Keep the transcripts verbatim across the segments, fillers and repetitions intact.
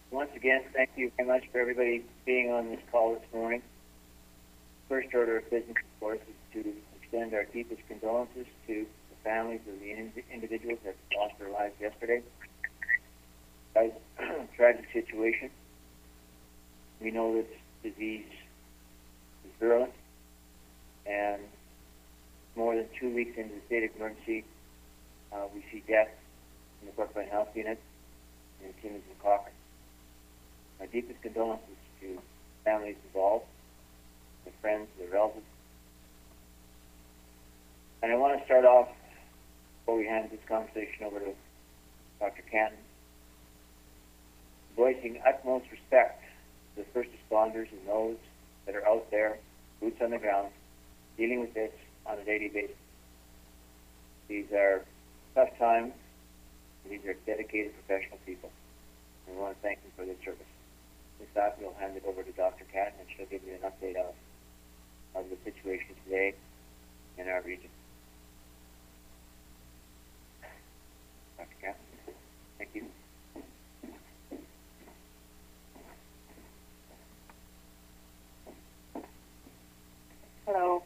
Once again, thank you very much for everybody being on this call this morning. First order of business, of course, is to extend our deepest condolences to the families of the in individuals that lost their lives yesterday. Guys, tragic situation. We know this disease is virulent, and more than two weeks into the state of emergency, uh, we see death in the Porcupine Health Unit in Timmins and Cochrane. My deepest condolences to families involved, the friends, the relatives. And I want to start off, before we hand this conversation over to Doctor Canton, voicing utmost respect to the first responders and those that are out there, boots on the ground, dealing with this on a daily basis. These are tough times. These are dedicated professional people. And we want to thank them for their service. With that, we'll hand it over to Doctor Canton, and she'll give you an update of, of the situation today in our region. Doctor Canton, thank you. Hello.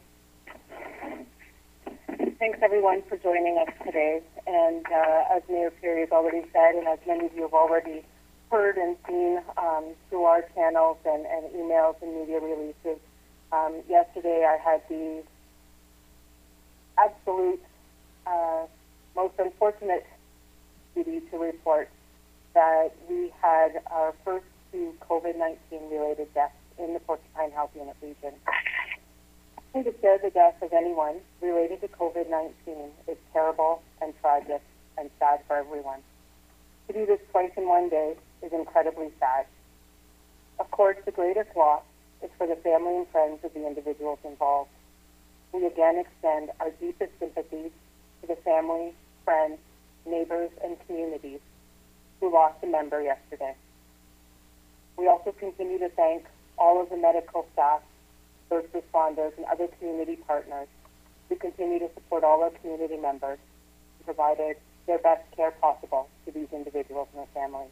Thanks, everyone, for joining us today. And uh, as Mayor Perry has already said, and as many of you have already heard and seen um, through our channels and, and emails and media releases, um, yesterday I had the absolute uh, most unfortunate duty to report that we had our first two COVID nineteen related deaths in the Porcupine Health Unit region. To share the death of anyone related to COVID nineteen is terrible and tragic and sad for everyone. To do this twice in one day is incredibly sad. Of course, the greatest loss is for the family and friends of the individuals involved. We again extend our deepest sympathies to the family, friends, neighbors, and communities who lost a member yesterday. We also continue to thank all of the medical staff, first responders, and other community partners who continue to support all our community members and provided their best care possible to these individuals and their families.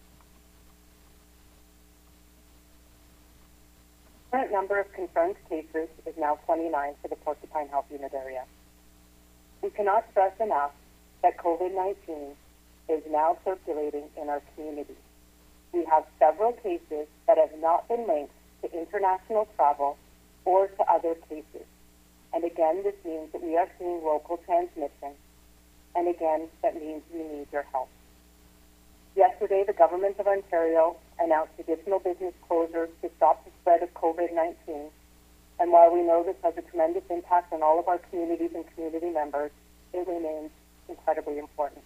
The current number of confirmed cases is now twenty-nine for the Porcupine Health Unit area. We cannot stress enough that COVID nineteen is now circulating in our community. We have several cases that have not been linked to international travel or to other cases. And again, this means that we are seeing local transmission. And again, that means we need your help. Yesterday, the Government of Ontario announced additional business closures to stop the spread of COVID nineteen. And while we know this has a tremendous impact on all of our communities and community members, it remains incredibly important.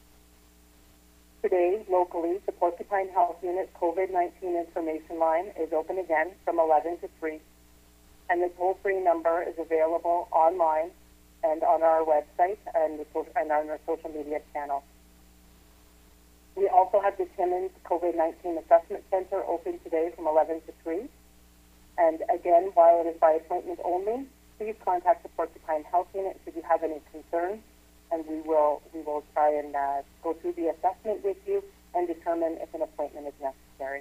Today, locally, the Porcupine Health Unit COVID nineteen information line is open again from eleven to three. And the toll-free number is available online and on our website and, the social, and on our social media channel. We also have the Timmins COVID nineteen Assessment Center open today from eleven to three. And again, while it is by appointment only, please contact the Porcupine Health Unit if you have any concerns, and we will we will try and uh, go through the assessment with you and determine if an appointment is necessary.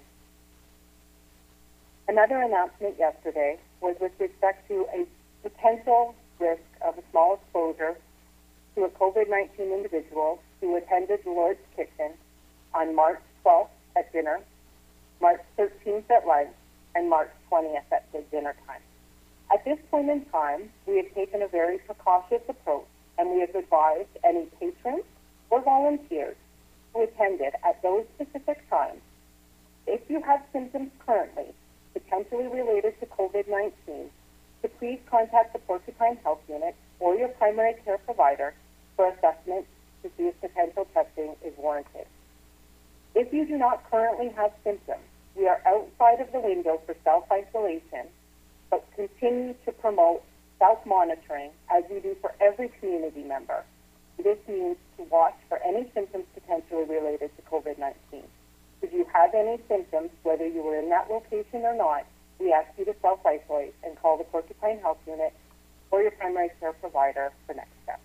Another announcement yesterday was with respect to a potential risk of a small exposure to a COVID nineteen individual who attended the Lord's Kitchen on March twelfth at dinner, March thirteenth at lunch, and March twentieth at the dinner time. At this point in time, we have taken a very precautious approach, and we have advised any patrons or volunteers who attended at those specific times, if you have symptoms currently potentially related to COVID nineteen, to please contact the Porcupine Health Unit or your primary care provider for assessment to see if potential testing is warranted. If you do not currently have symptoms, we are outside of the window for self-isolation, but continue to promote self-monitoring as we do for every community member. This means to watch for any symptoms potentially related to COVID nineteen. If you have any symptoms, whether you were in that location or not, we ask you to self-isolate and call the Porcupine Health Unit or your primary care provider for next steps.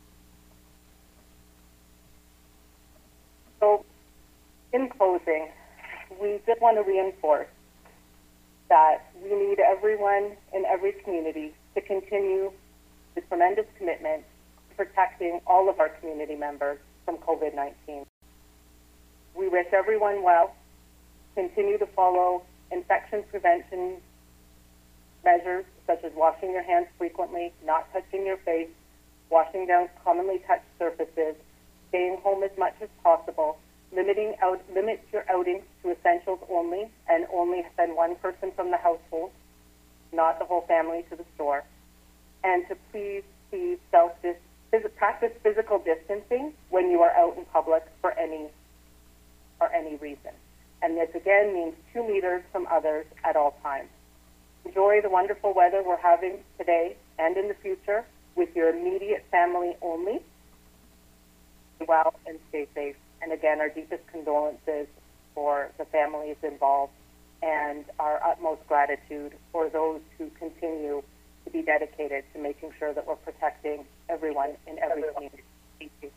So, in closing, we just want to reinforce that we need everyone in every community to continue the tremendous commitment to protecting all of our community members from COVID nineteen. We wish everyone well. Continue to follow infection prevention measures such as washing your hands frequently, not touching your face, washing down commonly touched surfaces, staying home as much as possible, limiting out, limit your outings to essentials only, and only send one person from the household, not the whole family, to the store, and to please, please self dis- phys- practice physical distancing when you are out in public for any for any reason. And this again means two meters from others at all times. Enjoy the wonderful weather we're having today and in the future with your immediate family only. Be well and stay safe. And again, our deepest condolences for the families involved and our utmost gratitude for those who continue to be dedicated to making sure that we're protecting everyone in every community. Thank you.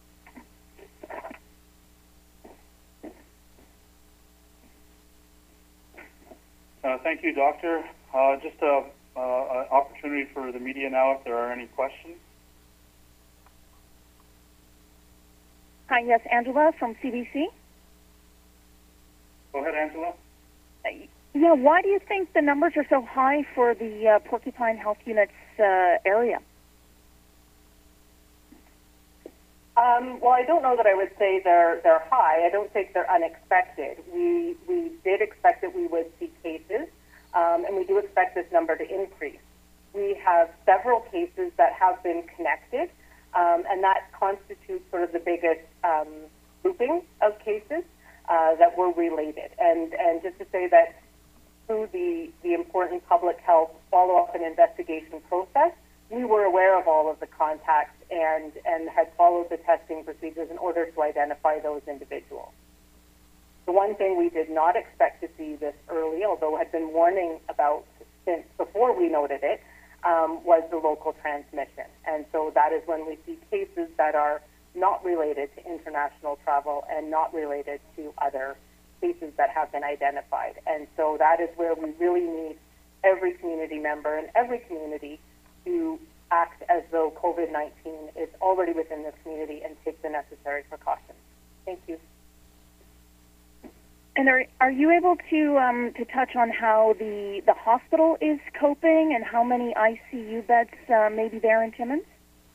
Uh, thank you, Doctor. Uh, just an uh, uh, opportunity for the media now if there are any questions. Hi, yes, Angela from C B C. Go ahead, Angela. Uh, yeah, why do you think the numbers are so high for the uh, Porcupine Health Units uh, area? Um, well, I don't know that I would say they're they're high. I don't think they're unexpected. We we did expect that we would see cases, um, and we do expect this number to increase. We have several cases that have been connected, um, and that constitutes sort of the biggest um, grouping of cases uh, that were related. And and just to say that through the the important public health follow-up and investigation process, we were aware of all of the contacts and, and had followed the testing procedures in order to identify those individuals. The one thing we did not expect to see this early, although had been warning about since before we noted it, um, was the local transmission. And so that is when we see cases that are not related to international travel and not related to other cases that have been identified. And so that is where we really need every community member and every community to act as though COVID nineteen is already within this community and take the necessary precautions. Thank you. And are are you able to um, to touch on how the, the hospital is coping and how many I C U beds uh, may be there in Timmins?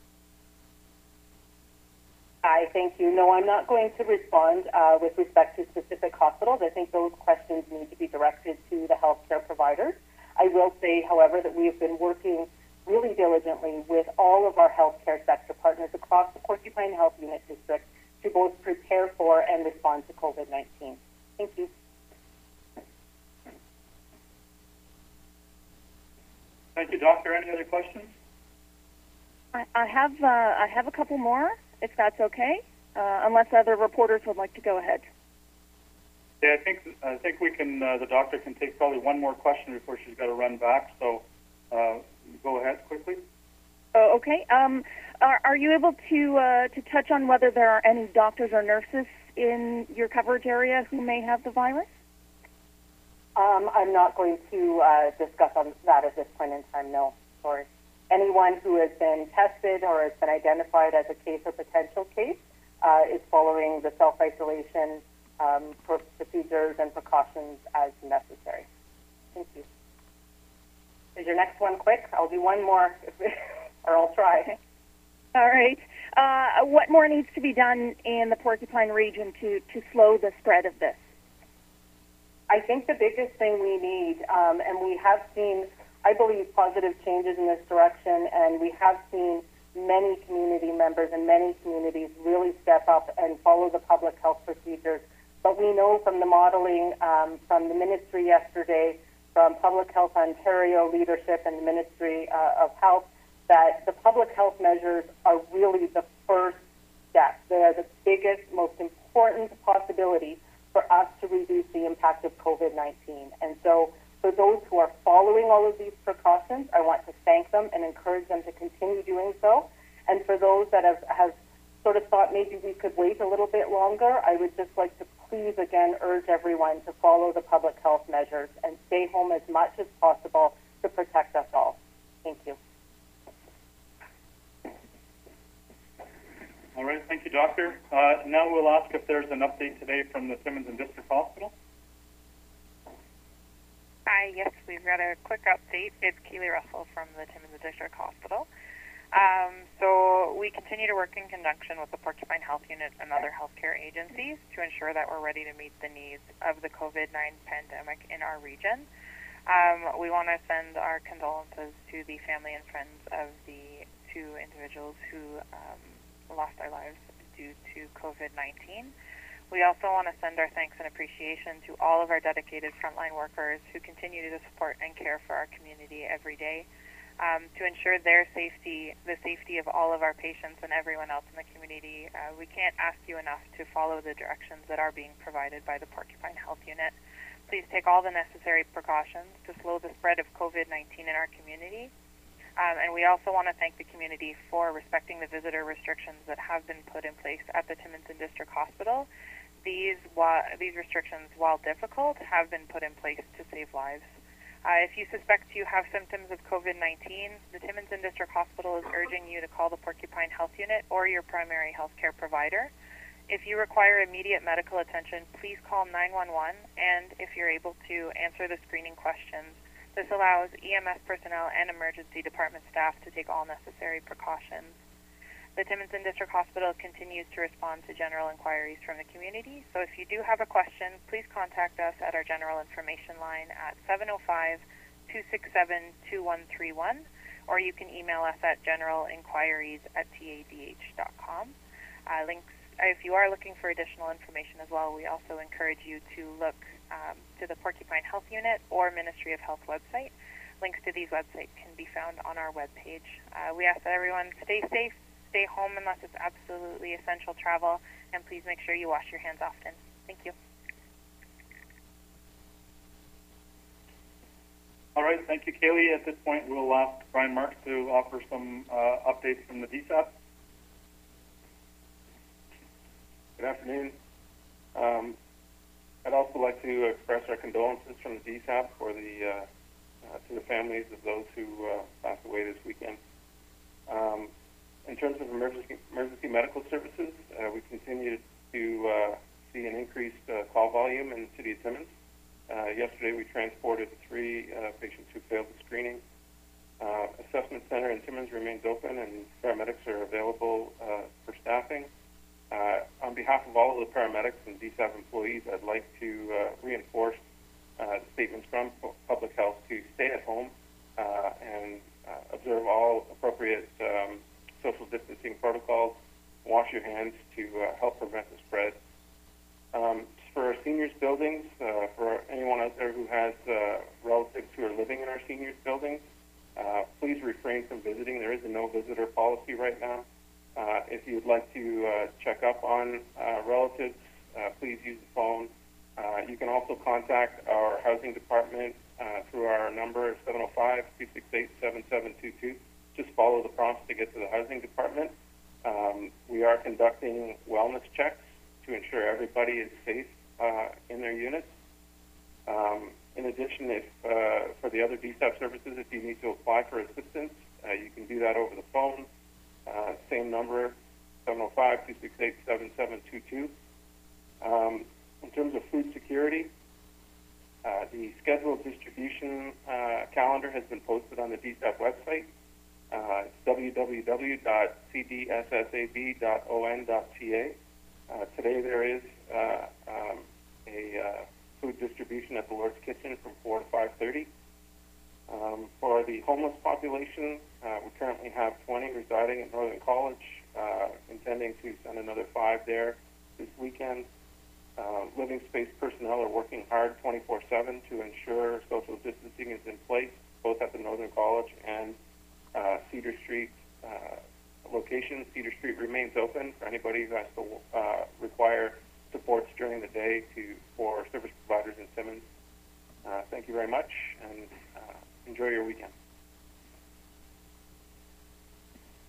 I thank you. No, I'm not going to respond uh, with respect to specific hospitals. I think those questions need to be directed to the healthcare providers. I will say, however, that we have been working really diligently with all of our healthcare sector partners across the Porcupine Health Unit District to both prepare for and respond to COVID nineteen. Thank you. Thank you, Doctor. Any other questions? I, I have uh, I have a couple more, if that's okay, uh, unless other reporters would like to go ahead. Yeah, I think I think we can. Uh, the doctor can take probably one more question before she's got to run back. So. Uh, Go ahead quickly. Oh, okay. Um, are, are you able to uh, to touch on whether there are any doctors or nurses in your coverage area who may have the virus? Um, I'm not going to uh, discuss on that at this point in time. No, sorry. Anyone who has been tested or has been identified as a case or potential case uh, is following the self-isolation um, procedures and precautions as necessary. Thank you. Is your next one quick? I'll do one more, or I'll try. All right. Uh, what more needs to be done in the Porcupine region to, to slow the spread of this? I think the biggest thing we need, um, and we have seen, I believe, positive changes in this direction, and we have seen many community members and many communities really step up and follow the public health procedures. But we know from the modeling um, from the ministry yesterday, from Public Health Ontario leadership and the Ministry uh, of Health, that the public health measures are really the first step. They are the biggest, most important possibility for us to reduce the impact of COVID nineteen. And so for those who are following all of these precautions, I want to thank them and encourage them to continue doing so. And for those that have, have sort of thought maybe we could wait a little bit longer, I would just like to please please again urge everyone to follow the public health measures and stay home as much as possible to protect us all. Thank you. All right, thank you, Doctor. Uh, now we'll ask if there's an update today from the Timmins and District Hospital. Hi, yes, we've got a quick update. It's Keely Russell from the Timmins and District Hospital. Um, so we continue to work in conjunction with the Porcupine Health Unit and other healthcare agencies to ensure that we're ready to meet the needs of the COVID nineteen pandemic in our region. Um, we want to send our condolences to the family and friends of the two individuals who um, lost their lives due to COVID nineteen. We also want to send our thanks and appreciation to all of our dedicated frontline workers who continue to support and care for our community every day. Um, to ensure their safety, the safety of all of our patients and everyone else in the community, uh, we can't ask you enough to follow the directions that are being provided by the Porcupine Health Unit. Please take all the necessary precautions to slow the spread of COVID nineteen in our community. Um, and we also want to thank the community for respecting the visitor restrictions that have been put in place at the Timmins and District Hospital. These, wa- these restrictions, while difficult, have been put in place to save lives. Uh, if you suspect you have symptoms of COVID nineteen, the Timmins and District Hospital is urging you to call the Porcupine Health Unit or your primary health care provider. If you require immediate medical attention, please call nine one one, and if you're able to answer the screening questions, this allows E M S personnel and emergency department staff to take all necessary precautions. The Timmins and District Hospital continues to respond to general inquiries from the community, so if you do have a question, please contact us at our general information line at seven oh five, two six seven, two one three one, or you can email us at generalinquiries at t a d h dot com. Uh, links, if you are looking for additional information as well, we also encourage you to look um, to the Porcupine Health Unit or Ministry of Health website. Links to these websites can be found on our webpage. Uh, we ask that everyone stay safe, stay home unless it's absolutely essential travel, and please make sure you wash your hands often. Thank you. All right, thank you, Kaylee. At this point, we'll ask Brian Marks to offer some uh, updates from the D S A P. Good afternoon. Um, I'd also like to express our condolences from the D S A P for the uh, uh, to the families of those who uh, passed away this weekend. Um, in terms of emergency emergency medical services, uh, we continue to uh, see an increased uh, call volume in the city of Timmins. Uh, yesterday, we transported three uh, patients who failed the screening. Uh, assessment center in Timmins remains open, and paramedics are available uh, for staffing. Uh, on behalf of all of the paramedics and D S A P employees, I'd like to uh, reinforce uh, the statements from Public Health to stay at home uh, and uh, observe all appropriate um, social distancing protocols, wash your hands to uh, help prevent the spread. Um, for our seniors buildings, uh, for anyone out there who has uh, relatives who are living in our seniors buildings, uh, please refrain from visiting. There is a no visitor policy right now. Uh, if you'd like to uh, check up on uh, relatives, uh, please use the phone. Uh, you can also contact our housing department uh, through our number seven oh five, two six eight, seven seven two two. Just follow the prompts to get to the housing department. Um, we are conducting wellness checks to ensure everybody is safe uh, in their units. Um, in addition, if uh, for the other D S A P services, if you need to apply for assistance, uh, you can do that over the phone. Uh, same number, seven oh five, two six eight, seven seven two two. Um, in terms of food security, uh, the scheduled distribution uh, calendar has been posted on the D S A P website. Uh, it's w w w dot c d s s a b dot o n dot c a. Uh, today there is uh, um, a uh, food distribution at the Lord's Kitchen from four to five thirty. Um, for the homeless population, uh, we currently have twenty residing at Northern College, uh, intending to send another five there this weekend. Uh, living space personnel are working hard twenty-four seven to ensure social distancing is in place, both at the Northern College and uh, Cedar Street uh, location. Cedar Street remains open for anybody who has to uh, require supports during the day to for service providers in Timmins. Uh, thank you very much, and uh, enjoy your weekend.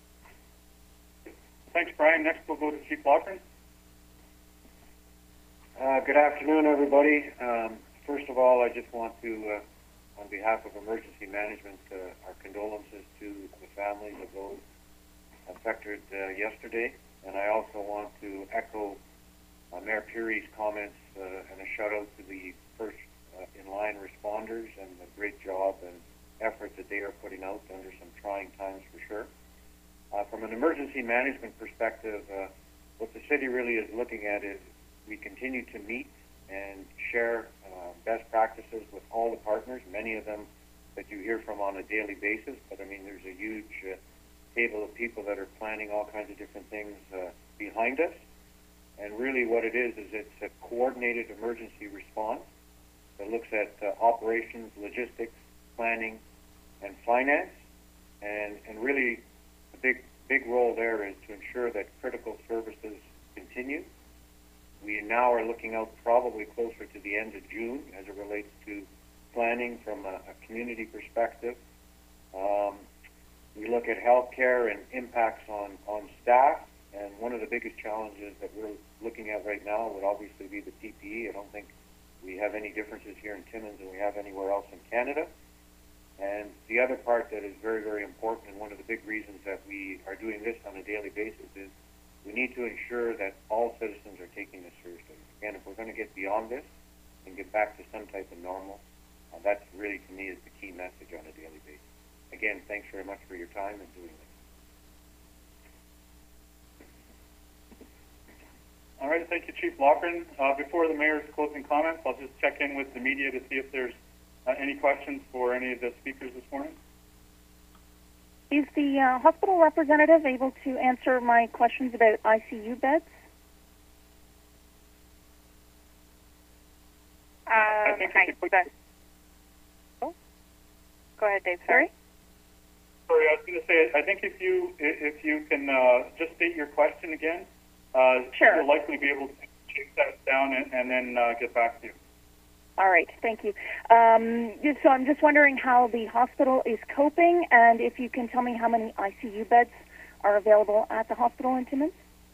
Thanks, Brian. Next, we'll go to Chief Loughran. Uh, good afternoon, everybody. Um, first of all, I just want to, uh, on behalf of Emergency Management, uh, our condolences to the families of those affected uh, yesterday. And I also want to echo uh, Mayor Peary's comments uh, and a shout out to the first uh, in-line responders and the great job and effort that they are putting out under some trying times for sure. Uh, from an emergency management perspective, uh, what the city really is looking at is we continue to meet and share uh, best practices with all the partners, many of them that you hear from on a daily basis. But I mean, there's a huge uh, table of people that are planning all kinds of different things uh, behind us. And really what it is, is it's a coordinated emergency response that looks at uh, operations, logistics, planning, and finance. And, and really the big, big role there is to ensure that critical services continue. We now are looking out probably closer to the end of June as it relates to planning from a, a community perspective. Um, we look at healthcare and impacts on, on staff, and one of the biggest challenges that we're looking at right now would obviously be the P P E. I don't think we have any differences here in Timmins than we have anywhere else in Canada. And the other part that is very, very important, and one of the big reasons that we are doing this on a daily basis, is we need to ensure that all citizens are taking this seriously. Again, if we're going to get beyond this and get back to some type of normal, uh, that's really, to me, is the key message on a daily basis. Again, thanks very much for your time and doing this. All right, thank you, Chief Loughran. Uh, before the mayor's closing comments, I'll just check in with the media to see if there's uh, any questions for any of the speakers this morning. Is the uh, hospital representative able to answer my questions about I C U beds? Um, hi, the, oh, go ahead, Dave. Sorry. Sorry, I was going to say, I think if you if you can uh, just state your question again, uh, sure. You'll likely be able to chase that down and, and then uh, get back to you. All right, thank you. Um, so I'm just wondering how the hospital is coping, and if you can tell me how many I C U beds are available at the hospital in Timmins.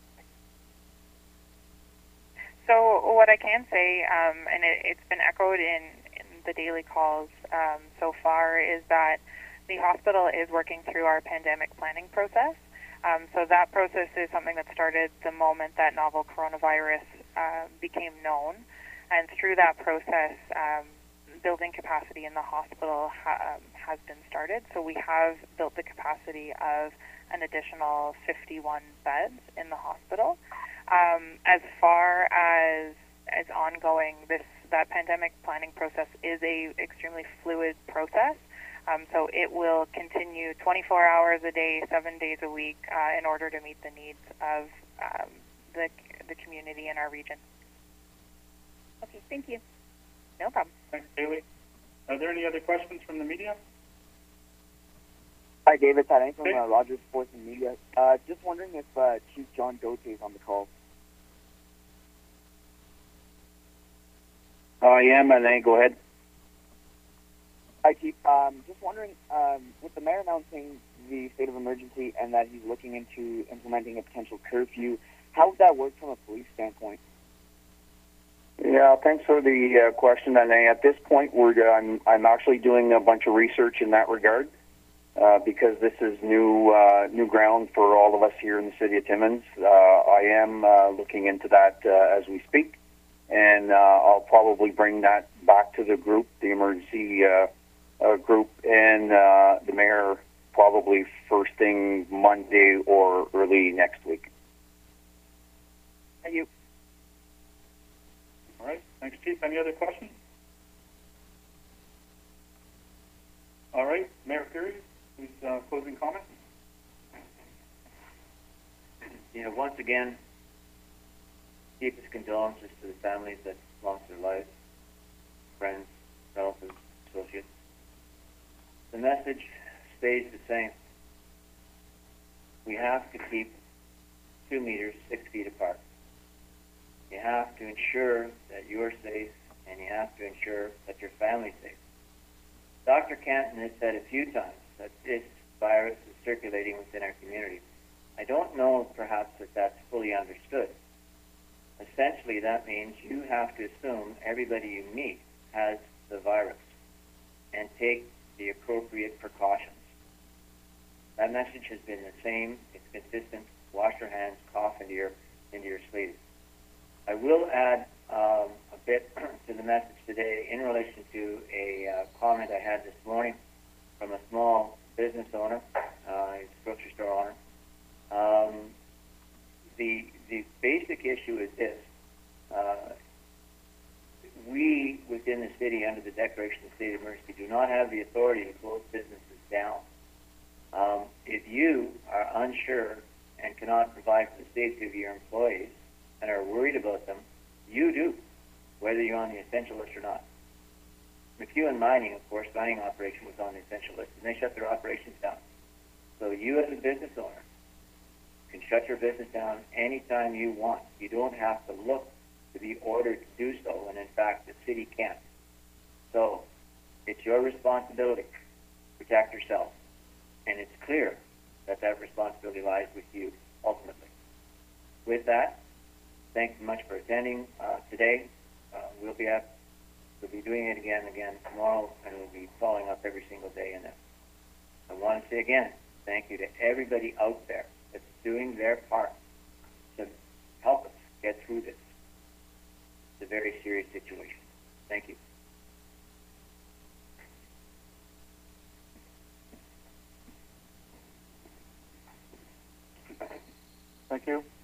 So what I can say, um, and it, it's been echoed in, in the daily calls um, so far, is that the hospital is working through our pandemic planning process. Um, so that process is something that started the moment that novel coronavirus uh, became known. And through that process, um, building capacity in the hospital ha- um, has been started. So we have built the capacity of an additional fifty-one beds in the hospital. Um, as far as as ongoing, this that pandemic planning process is a extremely fluid process. Um, so it will continue twenty-four hours a day, seven days a week, uh, in order to meet the needs of um, the the community in our region. Okay, thank you. No problem. Thanks, Haley. Are there any other questions from the media? Hi, David. Tadane from Hey. uh, Rogers Sports and Media. Uh, just wondering if uh, Chief John Dote is on the call. I am, and then go ahead. Hi, Chief. Um, just wondering, um, with the mayor announcing the state of emergency and that he's looking into implementing a potential curfew, how would that work from a police standpoint? Yeah, thanks for the uh, question. And at this point, we're I'm I'm actually doing a bunch of research in that regard uh, because this is new uh, new ground for all of us here in the city of Timmins. Uh, I am uh, looking into that uh, as we speak, and uh, I'll probably bring that back to the group, the emergency uh, uh, group, and uh, the mayor probably first thing Monday or early next week. Thank you. All right. Thanks, Chief. Any other questions? All right. Mayor Peary, please, uh, closing comments. You know, once again, deepest condolences to the families that lost their lives, friends, relatives, associates. The message stays the same. We have to keep two meters, six feet apart. You have to ensure that you're safe, and you have to ensure that your family's safe. Doctor Canton has said a few times that this virus is circulating within our community. I don't know, perhaps, that that's fully understood. essentially that means you have to assume everybody you meet has the virus and take the appropriate precautions. That message has been the same. It's consistent. Wash your hands, cough into your, into your sleeves. I will add um, a bit to the message today in relation to a uh, comment I had this morning from a small business owner, uh, he's a grocery store owner. Um, the, the basic issue is this. Uh, we, within the city, under the declaration of state of emergency, do not have the authority to close businesses down. Um, if you are unsure and cannot provide for the safety of your employees and are worried about them, you do, whether you're on the essential list or not. McEwen Mining, of course, mining operation was on the essential list, and they shut their operations down. So you, as a business owner, can shut your business down anytime you want. You don't have to look to be ordered to do so, and in fact, the city can't. So it's your responsibility to protect yourself, and it's clear that that responsibility lies with you, ultimately. With that, thanks much for attending uh, today. Uh, we'll be at, we'll be doing it again and again tomorrow, and we'll be following up every single day in this. I want to say again, thank you to everybody out there that's doing their part to help us get through this. It's a very serious situation. Thank you. Thank you.